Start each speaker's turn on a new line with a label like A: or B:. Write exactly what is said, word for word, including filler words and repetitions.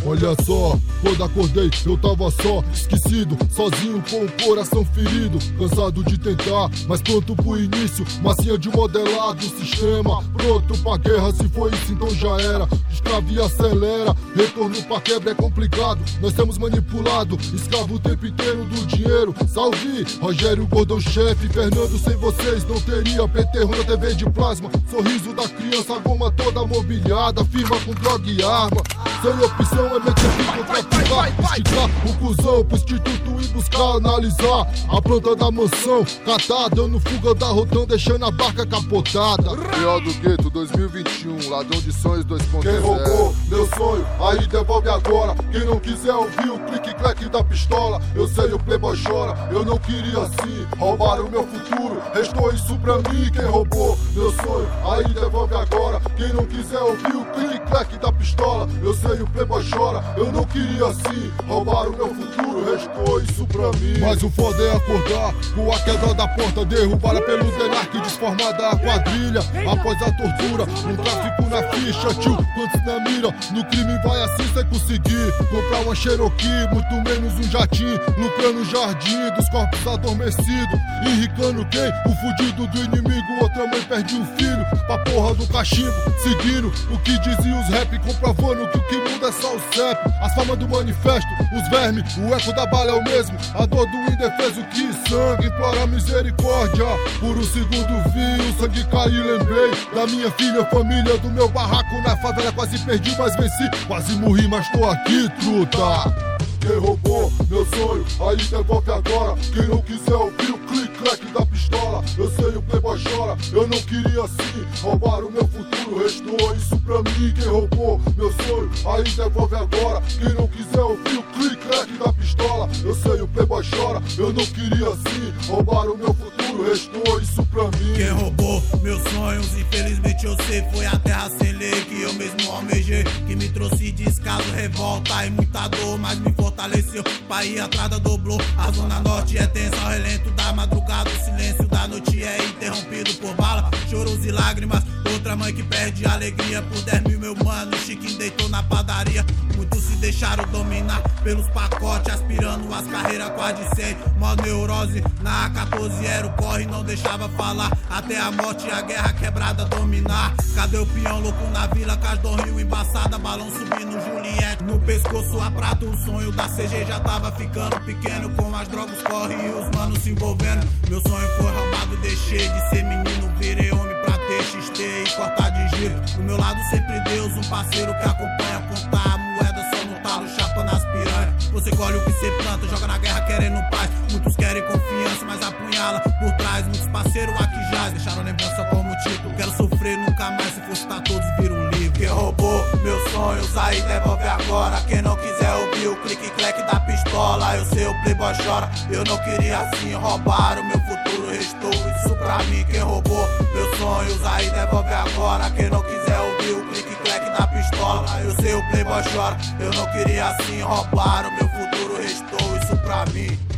A: Olha só, quando acordei eu tava só, esquecido, sozinho com o coração ferido, cansado de tentar, mas pronto pro início, massinha de modelado, sistema pronto pra guerra, se foi isso então já era. Escravo e acelera, retorno pra quebra é complicado, nós temos manipulado, escravo o tempo inteiro do dinheiro. Salve, Rogério Gordão chefe, Fernando, sem vocês não teria P T na T V de plasma, sorriso da criança, goma toda mobiliada, firma com droga e arma. Sem opção é meter pico pra ficar, esticar o cuzão pro instituto e buscar analisar a planta da mansão, catar, dando fuga da rotão, deixando a barca capotada.
B: Pior do gueto dois mil e vinte e um, ladrão de sonhos dois ponto zero.
A: Quem roubou meu sonho, aí devolve agora. Quem não quiser ouvir o clique-clack da pistola, eu sei o playboy chora, eu não queria assim roubar o meu futuro, restou isso pra mim. Quem roubou meu sonho, aí devolve agora. Quem não quiser ouvir o clique-clack da pistola, eu sei o playboy chora, eu não queria assim roubar o meu futuro, restou isso pra mim. Mas o foda é acordar com a queda da porta, derrubada pelo Denark, desformada a quadrilha após a tortura, um tráfico na ficha, tio, quantos na mira, no crime vai assim sem conseguir comprar uma Cherokee, muito menos um jatinho, lucrando o jardim dos corpos adormecidos, enricando quem? O fudido do inimigo, outra mãe perde o filho pra porra do cachimbo, seguindo o que diziam os rap, comprovando que o que muda é só o C E P, as formas do manifesto, os vermes, o eco da bala é o mesmo, a dor do indefeso que sangue, implora misericórdia, por um segundo vi o sangue cair, lembrei da minha filha, família, do meu barraco na favela, quase perdi, mas venci, quase morri, mas tô aqui, truta. Quem roubou meu sonho, aí devolve agora. Quem não quiser ouvir o clique-clack da pistola, eu sei o playboy chora, eu não queria assim roubar o meu futuro, restou isso pra mim. Quem roubou meu sonho, aí devolve agora. Quem não quiser ouvir o clique-clack da pistola, eu sei o playboy chora, eu não queria assim roubar o meu futuro, restou isso pra mim.
C: Quem roubou meus sonhos, infelizmente eu sei, foi a terra sem lei que eu mesmo almejei, que me trouxe descaso, revolta e muita dor, mas me fortaleceu pra ir atrás da dobrou. A zona norte é tensa, ao relento da madrugada, o silêncio da noite é interrompido por bala, choros e lágrimas, outra mãe que perde a alegria por dez mil, meu mano, Chiquinho deitou na padaria. Muitos se deixaram dominar pelos pacotes, aspirando as carreiras quase cem, mó neurose na A quatorze era o corre, não deixava falar, até a morte e a guerra quebrada dominar. Cadê o peão louco na vila, Casdor Rio embaçada, balão subindo, Juliette no pescoço a prata, o sonho da C G já tava ficando pequeno, com as drogas corre e os manos se envolvendo. Meu sonho foi roubado, deixei de ser menino, virei homem pra ter X T e cortar de giro. Do meu lado sempre Deus, um parceiro que acompanha, contar a moeda só no talo, chapa nas piranhas. Você colhe o que cê planta, joga na guerra querendo paz, muitos querem confiança, mas apunhala por trás. Muitos parceiros aqui já deixaram lembrança como título, quero sofrer nunca mais, se fosse tá todos viram um livro. Quem roubou meus sonhos, aí devolve agora. Quem não quiser ouvir o clique-clack da pistola, eu sei o playboy chora, eu não queria assim roubar o meu futuro, restou isso pra mim. Quem roubou meus sonhos, aí devolve agora. Quem não quiser ouvir o clique-clack da pistola, eu sei o playboy chora, eu não queria assim roubar o meu futuro, restou isso pra mim.